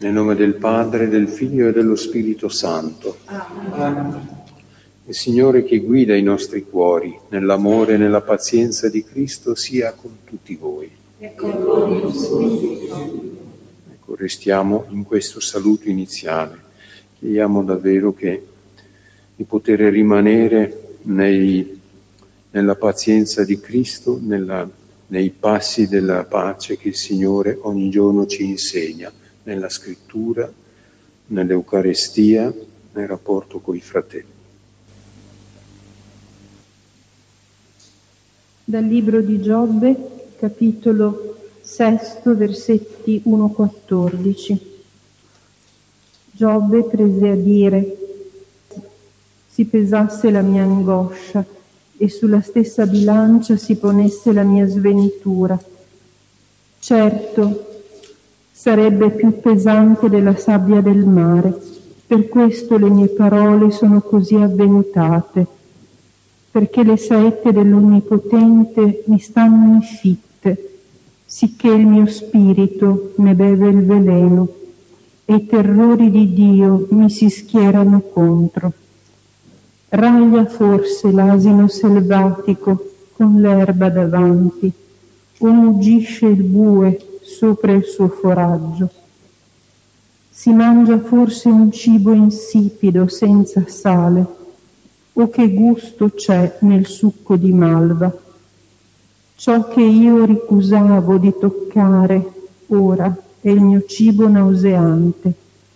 Nel nome del Padre, del Figlio e dello Spirito Santo. Amen. Il Signore che guida i nostri cuori nell'amore e nella pazienza di Cristo sia con tutti voi. E con il tuo spirito. Ecco, restiamo in questo saluto iniziale. Chiediamo davvero di poter rimanere nella pazienza di Cristo, nei passi della pace che il Signore ogni giorno ci insegna, nella scrittura, nell'Eucarestia, nel rapporto coi fratelli. Dal libro di Giobbe, capitolo 6, versetti 1-14. Giobbe prese a dire: si pesasse la mia angoscia e sulla stessa bilancia si ponesse la mia sventura. Certo, sarebbe più pesante della sabbia del mare, per questo le mie parole sono così avventate, perché le saette dell'Onnipotente mi stanno in fitte, sicché il mio spirito ne beve il veleno, e i terrori di Dio mi si schierano contro. Raglia forse l'asino selvatico con l'erba davanti, o muggisce il bue sopra il suo foraggio. Si mangia forse un cibo insipido senza sale, o che gusto c'è nel succo di malva. Ciò che io ricusavo di toccare ora è il mio cibo nauseante.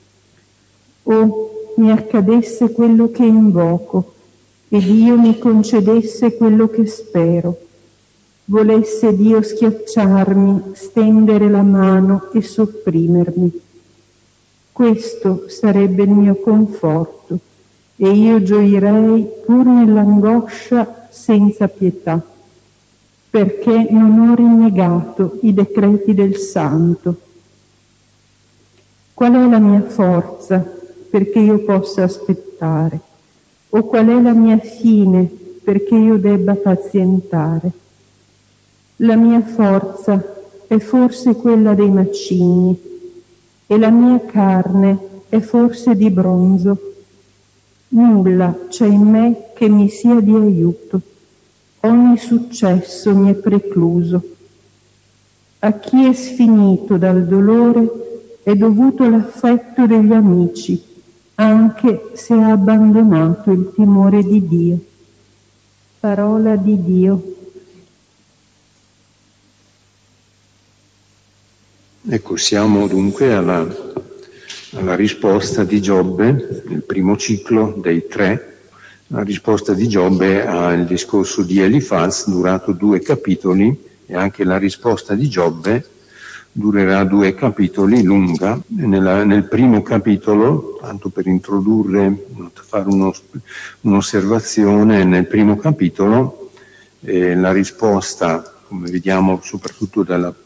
O mi accadesse quello che invoco, ed Dio mi concedesse quello che spero. Volesse Dio schiacciarmi, stendere la mano e sopprimermi. Questo sarebbe il mio conforto, e io gioirei pur nell'angoscia senza pietà, perché non ho rinnegato i decreti del Santo. Qual è la mia forza perché io possa aspettare? O qual è la mia fine perché io debba pazientare? La mia forza è forse quella dei macigni, e la mia carne è forse di bronzo. Nulla c'è in me che mi sia di aiuto. Ogni successo mi è precluso. A chi è sfinito dal dolore è dovuto l'affetto degli amici, anche se ha abbandonato il timore di Dio. Parola di Dio. Ecco, siamo dunque alla risposta di Giobbe, nel primo ciclo dei 3, la risposta di Giobbe al discorso di Elifaz, durato 2 capitoli, e anche la risposta di Giobbe durerà 2 capitoli, lunga. Nel primo capitolo, tanto per introdurre, fare un'osservazione, nel primo capitolo la risposta, come vediamo soprattutto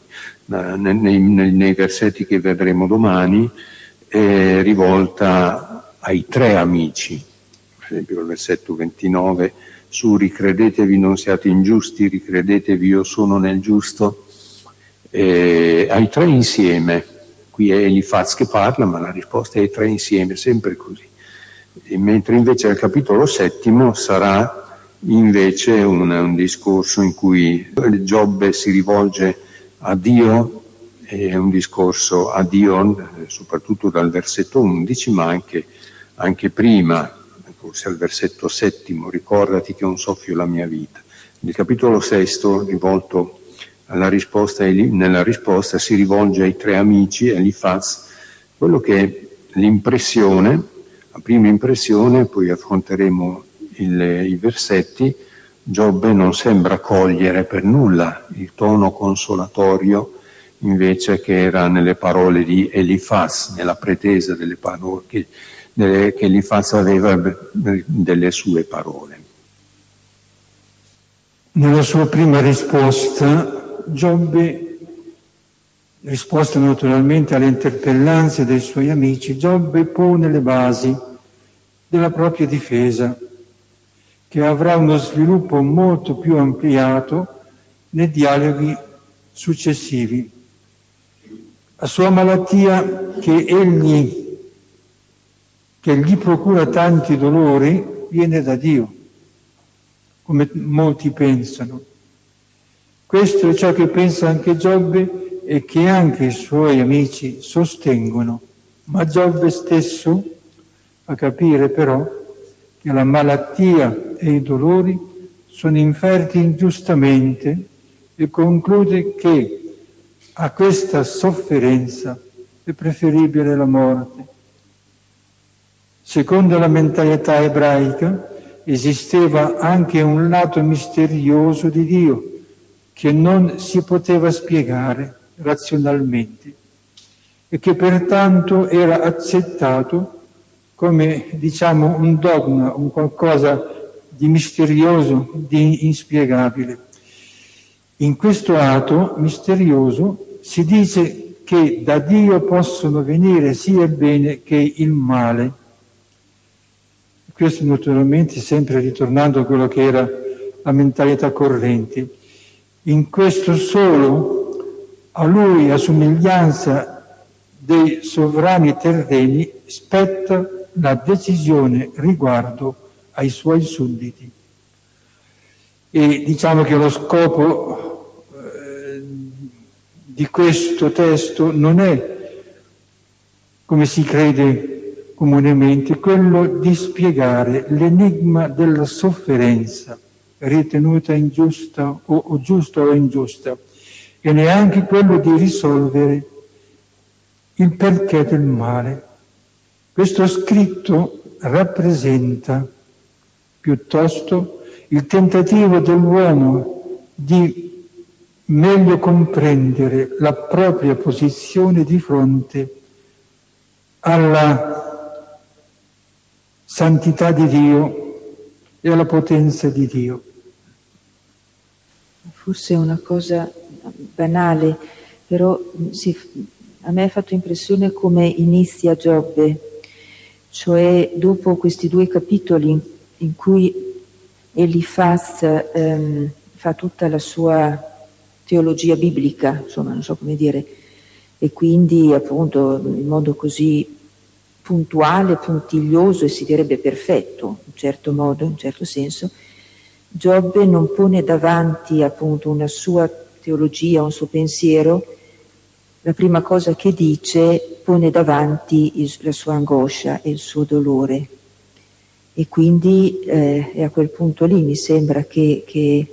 nei versetti che vedremo domani, è rivolta ai 3 amici. Per esempio il versetto 29, su ricredetevi, non siate ingiusti, ricredetevi, io sono nel giusto, ai 3 insieme. Qui è Elifaz che parla, ma la risposta è ai 3 insieme, sempre così. Mentre invece al capitolo 7 sarà invece un discorso in cui Giobbe si rivolge a Dio, è un discorso a Dio soprattutto dal versetto 11, ma anche prima, forse al versetto 7, ricordati che un soffio è la mia vita. Nel capitolo 6, rivolto alla risposta, nella risposta si rivolge ai 3 amici, Elifaz, quello che è l'impressione, la prima impressione, poi affronteremo i versetti. Giobbe non sembra cogliere per nulla il tono consolatorio invece che era nelle parole di Elifaz, nella pretesa delle parole che Elifaz aveva delle sue parole. Nella sua prima risposta, Giobbe, risposta naturalmente alle interpellanze dei suoi amici, Giobbe pone le basi della propria difesa, che avrà uno sviluppo molto più ampliato nei dialoghi successivi. La sua malattia che gli procura tanti dolori viene da Dio, come molti pensano. Questo è ciò che pensa anche Giobbe e che anche i suoi amici sostengono, ma Giobbe stesso fa capire però che la malattia e i dolori sono inferti ingiustamente e conclude che a questa sofferenza è preferibile la morte. Secondo la mentalità ebraica esisteva anche un lato misterioso di Dio che non si poteva spiegare razionalmente e che pertanto era accettato come, diciamo, un dogma, un qualcosa di misterioso, di inspiegabile. In questo atto misterioso si dice che da Dio possono venire sia il bene che il male. Questo naturalmente sempre ritornando a quello che era la mentalità corrente. In questo solo a lui, a somiglianza dei sovrani terreni, spetta la decisione riguardo ai suoi sudditi. E diciamo che lo scopo di questo testo non è, come si crede comunemente, quello di spiegare l'enigma della sofferenza ritenuta ingiusta o giusta o ingiusta, e neanche quello di risolvere il perché del male. Questo scritto rappresenta piuttosto il tentativo dell'uomo di meglio comprendere la propria posizione di fronte alla santità di Dio e alla potenza di Dio. Forse è una cosa banale, però a me ha fatto impressione come inizia Giobbe, cioè dopo questi 2 capitoli in cui Elifaz fa tutta la sua teologia biblica, insomma, non so come dire, e quindi appunto in modo così puntuale, puntiglioso e si direbbe perfetto, in certo modo, in certo senso, Giobbe non pone davanti appunto una sua teologia, un suo pensiero. La prima cosa che dice pone davanti la sua angoscia e il suo dolore, e quindi è a quel punto lì mi sembra che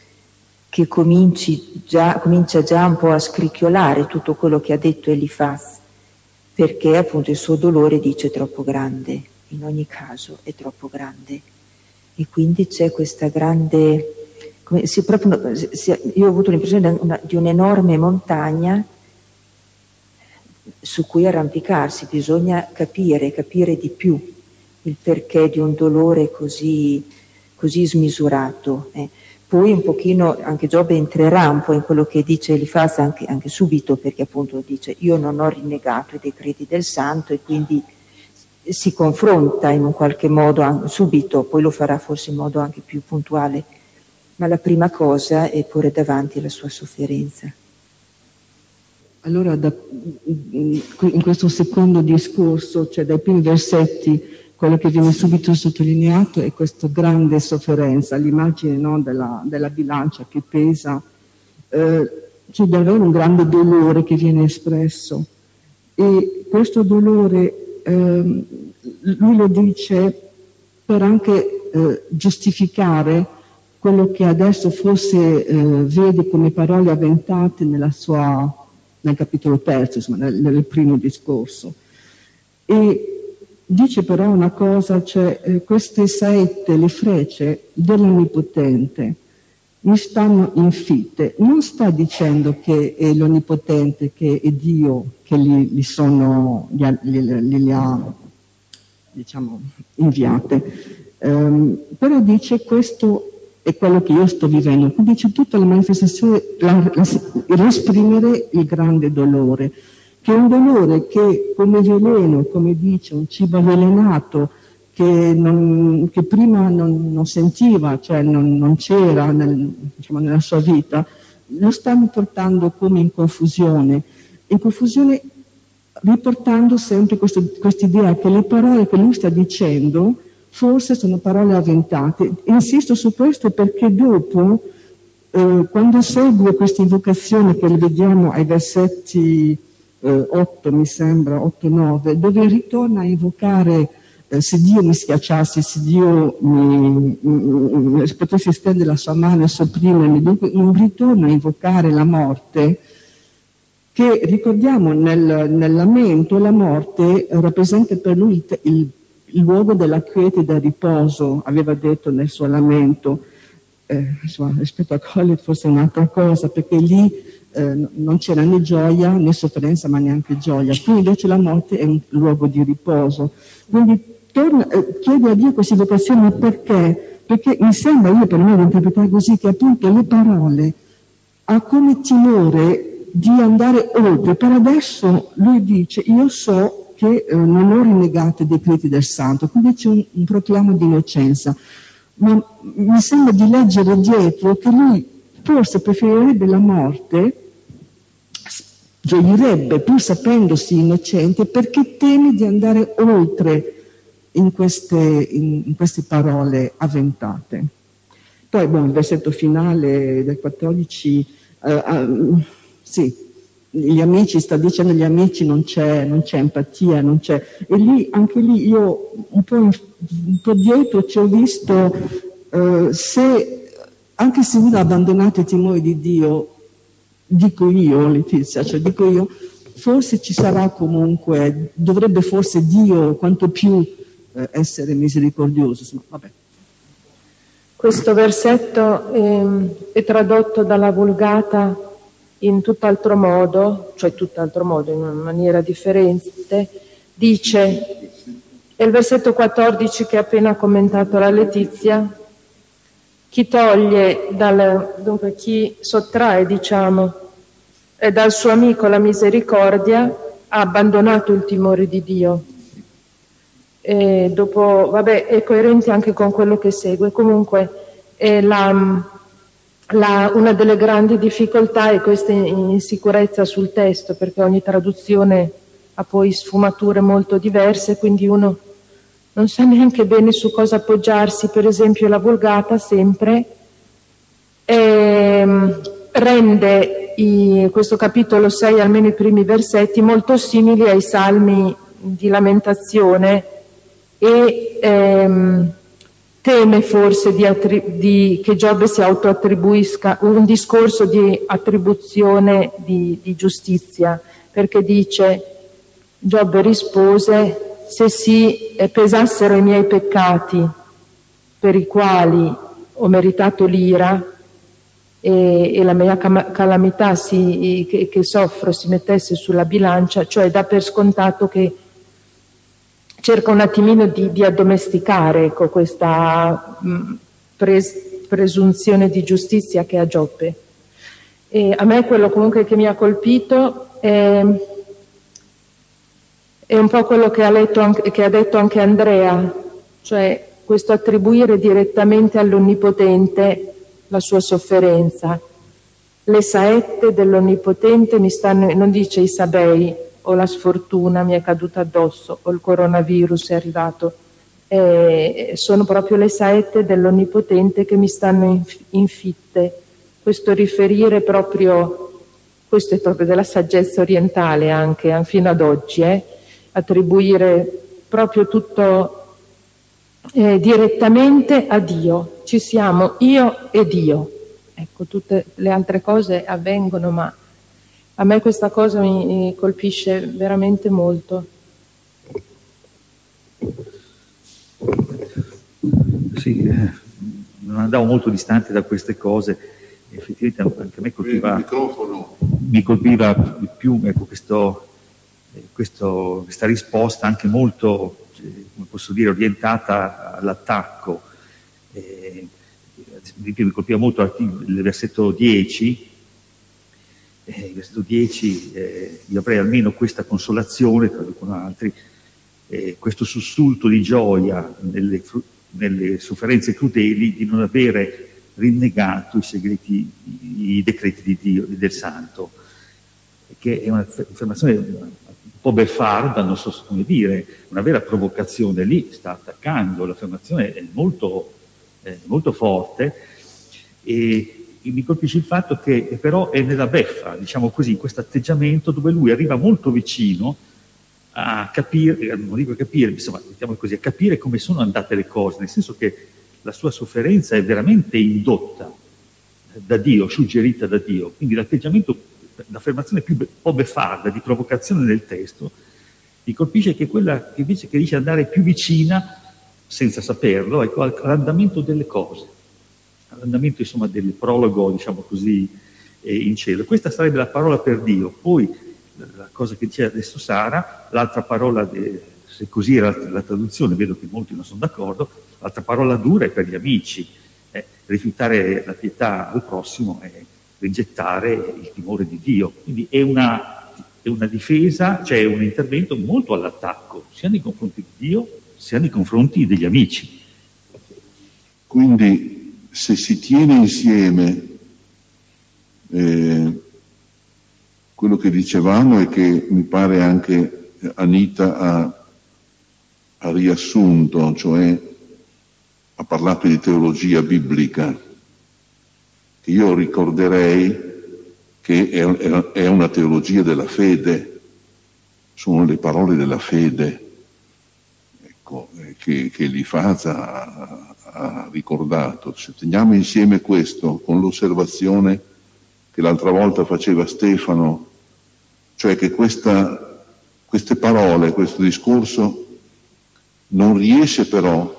comincia già un po' a scricchiolare tutto quello che ha detto Elifaz, perché appunto il suo dolore dice è troppo grande, in ogni caso è troppo grande, e quindi c'è questa grande, io ho avuto l'impressione di un'enorme montagna su cui arrampicarsi. Bisogna capire di più il perché di un dolore così smisurato. Poi un pochino anche Giobbe entrerà un po' in quello che dice Elifaz anche subito, perché appunto dice io non ho rinnegato i decreti del santo, e quindi si confronta in un qualche modo subito, poi lo farà forse in modo anche più puntuale, ma la prima cosa è porre davanti la sua sofferenza. Allora in questo secondo discorso, cioè dai primi versetti, quello che viene subito sottolineato è questa grande sofferenza, l'immagine, no, della bilancia che pesa, c'è davvero un grande dolore che viene espresso, e questo dolore lui lo dice per anche giustificare quello che adesso forse vede come parole avventate nel capitolo 3, insomma, nel primo discorso. E dice però una cosa, cioè queste saette, le frecce dell'Onnipotente mi stanno infitte. Non sta dicendo che è l'Onnipotente, che è Dio, che li ha diciamo inviate, però dice questo è quello che io sto vivendo. Quindi dice tutta la manifestazione, l'esprimere il grande dolore, che è un dolore che come veleno, come dice, un cibo avvelenato che prima non sentiva, cioè non c'era nella sua vita, lo stanno portando come in confusione. in confusione, riportando sempre questa idea che le parole che lui sta dicendo forse sono parole avventate. Insisto su questo perché dopo, quando segue questa invocazione che le vediamo ai versetti 8, mi sembra, 8-9, dove ritorna a invocare se Dio mi schiacciasse, se Dio potesse stendere la sua mano e sopprimermi, dunque un ritorno a invocare la morte, che ricordiamo nel lamento, la morte rappresenta per lui il luogo della quiete e del riposo, aveva detto nel suo lamento. Rispetto a Collet forse è un'altra cosa, perché lì non c'era né gioia né sofferenza, ma neanche gioia. Qui invece la morte è un luogo di riposo. Quindi chiede a Dio questa invocazione perché? Perché mi sembra, io per me di interpretare così, che appunto le parole ha come timore di andare oltre. Per adesso lui dice, io so che non ho rinnegato i decreti del santo, quindi c'è un proclamo di innocenza. Ma mi sembra di leggere dietro che lui forse preferirebbe la morte, gioirebbe pur sapendosi innocente, perché teme di andare oltre in queste parole avventate. Poi, il versetto finale del 14, sì, gli amici, sta dicendo agli amici non c'è empatia, non c'è. E lì, anche lì, io un po' dietro ci ho visto, anche se uno ha abbandonato i timori di Dio, dico io, Letizia, forse ci sarà comunque, dovrebbe forse Dio quanto più essere misericordioso, vabbè. Questo versetto è tradotto dalla Vulgata in tutt'altro modo, in una maniera differente, dice, è il versetto 14 che ha appena commentato la Letizia, chi sottrae, dal suo amico la misericordia, ha abbandonato il timore di Dio. E dopo, è coerente anche con quello che segue. Comunque, una delle grandi difficoltà è questa insicurezza sul testo, perché ogni traduzione ha poi sfumature molto diverse, quindi uno non sa neanche bene su cosa appoggiarsi. Per esempio la Vulgata sempre rende questo capitolo 6, almeno i primi versetti, molto simili ai salmi di lamentazione e teme forse che Giobbe si autoattribuisca un discorso di attribuzione di giustizia, perché dice, Giobbe rispose, se si pesassero i miei peccati per i quali ho meritato l'ira e la mia calamità che soffro si mettesse sulla bilancia, cioè dà per scontato che cerca un attimino di addomesticare questa presunzione di giustizia che ha Giobbe. E a me quello comunque che mi ha colpito è un po' quello che ha detto anche Andrea, cioè questo attribuire direttamente all'Onnipotente la sua sofferenza. Le saette dell'Onnipotente mi stanno, non dice i sabei, o la sfortuna mi è caduta addosso, o il coronavirus è arrivato, sono proprio le saette dell'Onnipotente che mi stanno infitte. Questo riferire proprio, questo è proprio della saggezza orientale anche fino ad oggi, attribuire proprio tutto direttamente a Dio. Ci siamo io e Dio. Ecco, tutte le altre cose avvengono, ma a me questa cosa mi colpisce veramente molto. Sì, non andavo molto distante da queste cose, effettivamente anche a me mi colpiva più questa risposta anche molto, come posso dire, orientata all'attacco. Mi colpiva molto il versetto 10. Il versetto 10, io avrei almeno questa consolazione, traducono altri, questo sussulto di gioia nelle sofferenze crudeli di non avere rinnegato i decreti di Dio, del Santo. che è un'affermazione un po' beffarda, non so come dire, una vera provocazione. Lì sta attaccando, l'affermazione è molto forte, e mi colpisce il fatto che però è nella beffa, diciamo così, questo atteggiamento dove lui arriva molto vicino a capire, non dico capire, insomma, diciamo così, a capire come sono andate le cose, nel senso che la sua sofferenza è veramente indotta da Dio, suggerita da Dio, quindi l'atteggiamento, l'affermazione più un po' beffarda, di provocazione del testo, mi colpisce che quella che invece che dice andare più vicina, senza saperlo, ecco, all'andamento delle cose, all'andamento insomma del prologo, diciamo così, in cielo. Questa sarebbe la parola per Dio. Poi la cosa che dice adesso Sara, l'altra parola, se così era la traduzione, vedo che molti non sono d'accordo, l'altra parola dura è per gli amici. Rifiutare la pietà al prossimo è rigettare il timore di Dio. Quindi è una difesa, cioè un intervento molto all'attacco, sia nei confronti di Dio, sia nei confronti degli amici. Quindi se si tiene insieme quello che dicevamo, e che mi pare anche Anita ha riassunto, cioè ha parlato di teologia biblica, che io ricorderei che è una teologia della fede, sono le parole della fede, ecco, che Elifaza ha ricordato. Se teniamo insieme questo con l'osservazione che l'altra volta faceva Stefano, cioè che queste parole, questo discorso non riesce però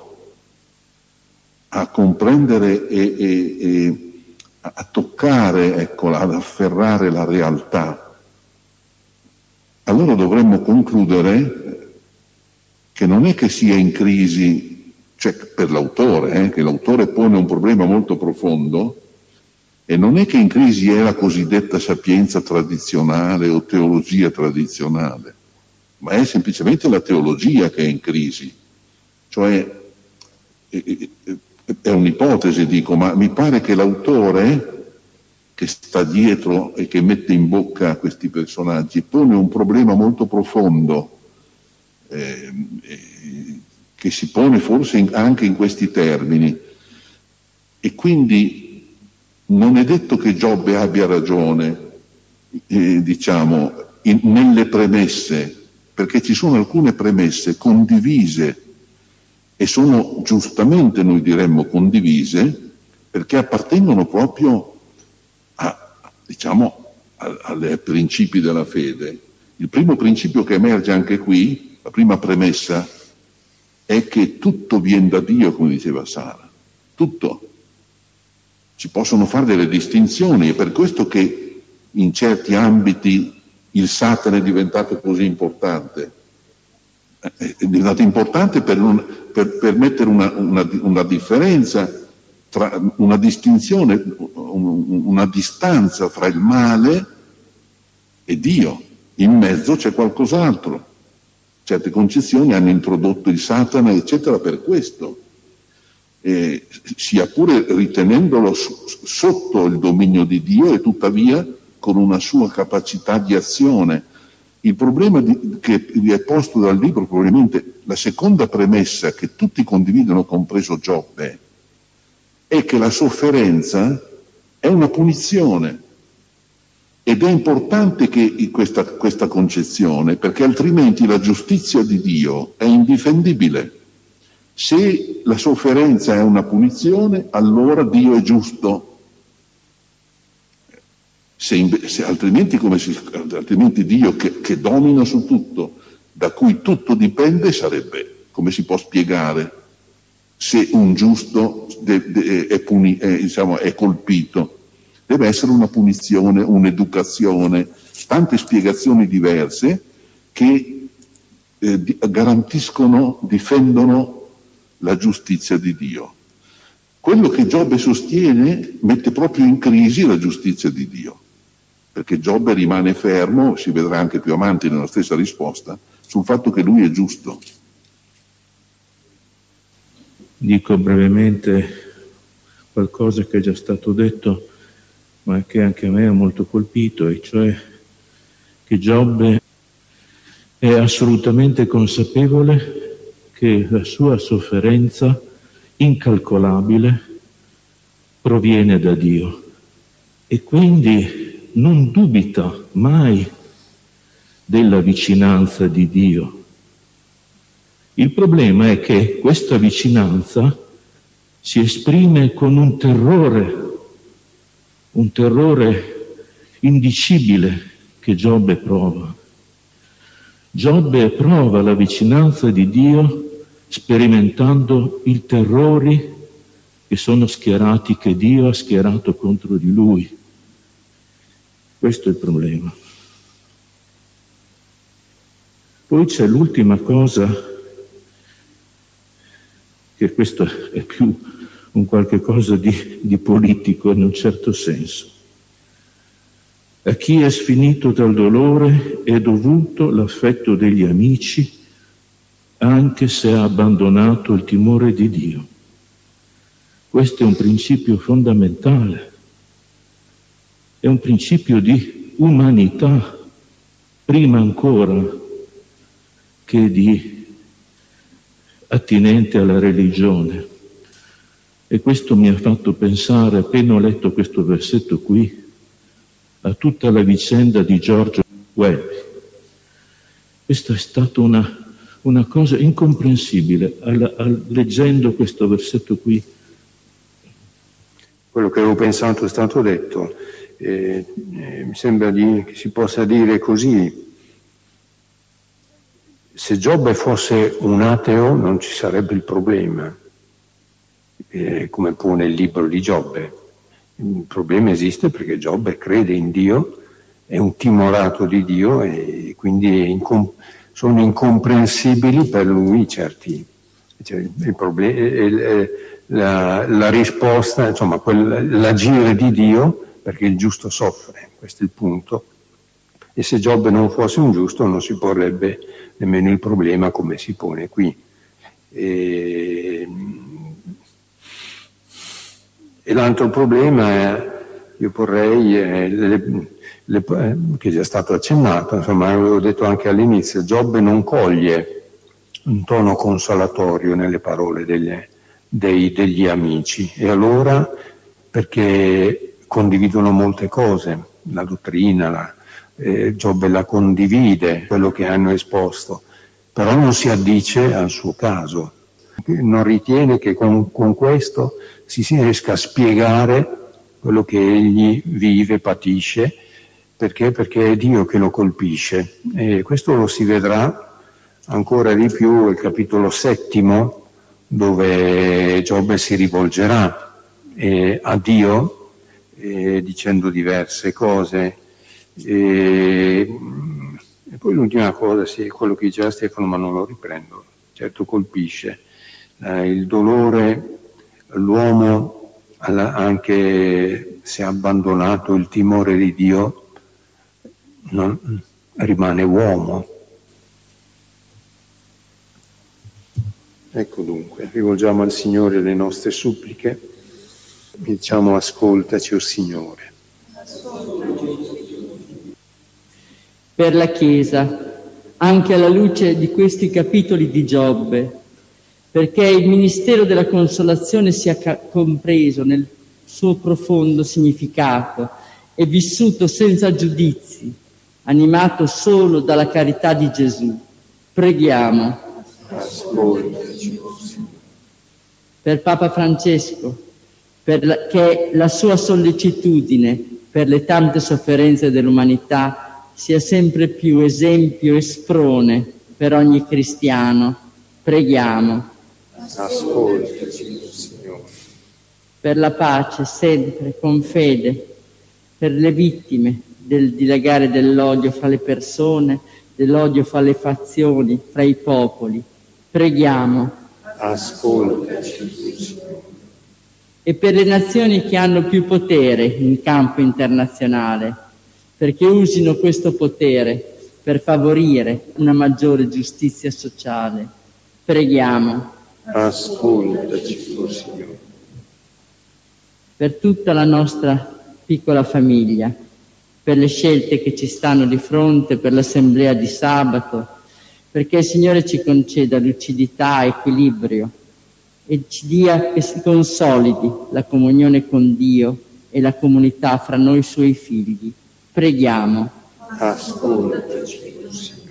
a comprendere e a toccare, ecco, ad afferrare la realtà, allora dovremmo concludere che non è che sia in crisi, cioè per l'autore, che l'autore pone un problema molto profondo, e non è che in crisi è la cosiddetta sapienza tradizionale o teologia tradizionale, ma è semplicemente la teologia che è in crisi. Cioè, è un'ipotesi, dico, ma mi pare che l'autore che sta dietro e che mette in bocca questi personaggi pone un problema molto profondo, che si pone forse anche in questi termini, e quindi non è detto che Giobbe abbia ragione, diciamo, nelle premesse, perché ci sono alcune premesse condivise, e sono giustamente, noi diremmo, condivise, perché appartengono proprio ai principi della fede. Il primo principio che emerge anche qui, la prima premessa, è che tutto viene da Dio, come diceva Sara, tutto. Si possono fare delle distinzioni, è per questo che in certi ambiti il Satana è diventato così importante. È diventato importante per mettere una differenza, una distinzione, una distanza fra il male e Dio. In mezzo c'è qualcos'altro. Certe concezioni hanno introdotto il Satana, eccetera, per questo. Sia pure ritenendolo sotto il dominio di Dio, e tuttavia con una sua capacità di azione. Il problema che vi è posto dal libro, probabilmente la seconda premessa che tutti condividono, compreso Giobbe, è che la sofferenza è una punizione, ed è importante che questa concezione, perché altrimenti la giustizia di Dio è indifendibile. Se la sofferenza è una punizione, allora Dio è giusto. Altrimenti Dio che domina su tutto, da cui tutto dipende, sarebbe, come si può spiegare, se un giusto è colpito? Deve essere una punizione, un'educazione, tante spiegazioni diverse che garantiscono, difendono la giustizia di Dio. Quello che Giobbe sostiene mette proprio in crisi la giustizia di Dio, perché Giobbe rimane fermo, si vedrà anche più avanti nella stessa risposta, sul fatto che lui è giusto. Dico brevemente qualcosa che è già stato detto, ma che anche a me ha molto colpito, e cioè che Giobbe è assolutamente consapevole che la sua sofferenza incalcolabile proviene da Dio e quindi non dubita mai della vicinanza di Dio. Il problema è che questa vicinanza si esprime con un terrore indicibile che Giobbe prova. Giobbe prova la vicinanza di Dio sperimentando i terrori che sono schierati, che Dio ha schierato contro di lui. Questo è il problema. Poi c'è l'ultima cosa, che questo è più un qualche cosa di politico in un certo senso. A chi è sfinito dal dolore è dovuto l'affetto degli amici, anche se ha abbandonato il timore di Dio. Questo è un principio fondamentale, è un principio di umanità, prima ancora che di attinente alla religione. E questo mi ha fatto pensare, appena ho letto questo versetto qui, a tutta la vicenda di Giorgio Welby. Questa è stata una cosa incomprensibile, leggendo questo versetto qui. Quello che avevo pensato è stato detto, mi sembra che si possa dire così: se Giobbe fosse un ateo non ci sarebbe il problema, come pone il libro di Giobbe. Il problema esiste perché Giobbe crede in Dio, è un timorato di Dio e quindi sono incomprensibili per lui certi. Il problema, la risposta, insomma, l'agire di Dio, perché il giusto soffre, questo è il punto. E se Giobbe non fosse un giusto non si porrebbe nemmeno il problema come si pone qui. E l'altro problema io porrei, che è già stato accennato, insomma, avevo detto anche all'inizio, Giobbe non coglie un tono consolatorio nelle parole degli amici. E allora, perché condividono molte cose, la dottrina, Giobbe la condivide, quello che hanno esposto, però non si addice al suo caso. Non ritiene che con questo si riesca a spiegare quello che egli vive, patisce, perché è Dio che lo colpisce. E questo lo si vedrà ancora di più nel capitolo 7, dove Giobbe si rivolgerà a Dio dicendo diverse cose. E poi l'ultima cosa, sì, quello che diceva Stefano, ma non lo riprendo, certo colpisce. Il dolore, l'uomo, anche se ha abbandonato il timore di Dio, non rimane uomo. Ecco dunque, rivolgiamo al Signore le nostre suppliche, diciamo: ascoltaci, o Signore. Per la Chiesa, anche alla luce di questi capitoli di Giobbe, perché il ministero della consolazione sia compreso nel suo profondo significato e vissuto senza giudizi, animato solo dalla carità di Gesù. Preghiamo. Ascoltaci. Per Papa Francesco, perché la sua sollecitudine per le tante sofferenze dell'umanità sia sempre più esempio e sprone per ogni cristiano. Preghiamo. Ascoltaci, Signore. Per la pace, sempre, con fede, per le vittime del dilagare dell'odio fra le persone, dell'odio fra le fazioni, fra i popoli. Preghiamo. Ascoltaci, Signore. E per le nazioni che hanno più potere in campo internazionale, perché usino questo potere per favorire una maggiore giustizia sociale. Preghiamo. Ascoltaci, Signore. Per tutta la nostra piccola famiglia, per le scelte che ci stanno di fronte, per l'assemblea di sabato, perché il Signore ci conceda lucidità, equilibrio e ci dia che si consolidi la comunione con Dio e la comunità fra noi Suoi figli. Preghiamo. Ascoltaci, Signore.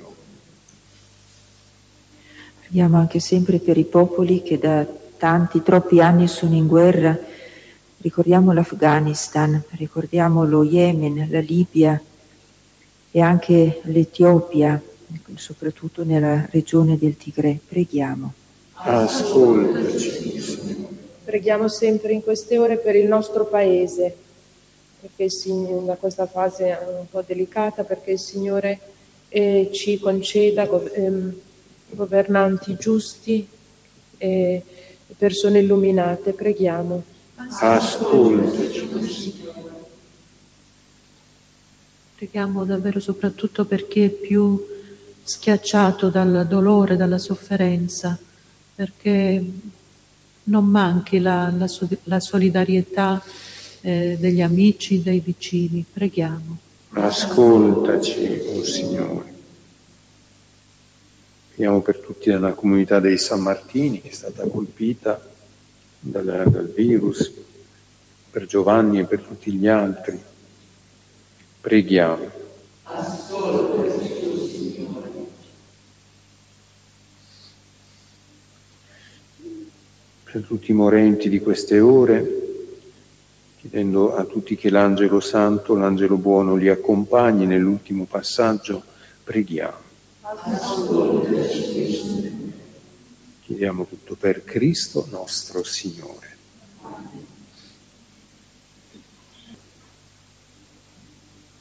Preghiamo anche sempre per i popoli che da troppi anni sono in guerra. Ricordiamo l'Afghanistan, ricordiamo lo Yemen, la Libia e anche l'Etiopia, soprattutto nella regione del Tigre. Preghiamo. Ascoltaci, Signore. Preghiamo sempre in queste ore per il nostro Paese, perché il Signore, da questa fase un po' delicata, perché il Signore ci conceda governanti giusti e persone illuminate. Preghiamo. Ascoltaci. Preghiamo davvero soprattutto per chi è più schiacciato dal dolore, dalla sofferenza, perché non manchi la solidarietà degli amici, dei vicini. Preghiamo. Ascoltaci, oh Signore. Preghiamo per tutti nella comunità dei San Martini, che è stata colpita dal virus, per Giovanni e per tutti gli altri. Preghiamo. Per tutti i morenti di queste ore, chiedendo a tutti che l'Angelo Santo, l'Angelo Buono, li accompagni nell'ultimo passaggio, preghiamo. Chiediamo tutto per Cristo nostro Signore.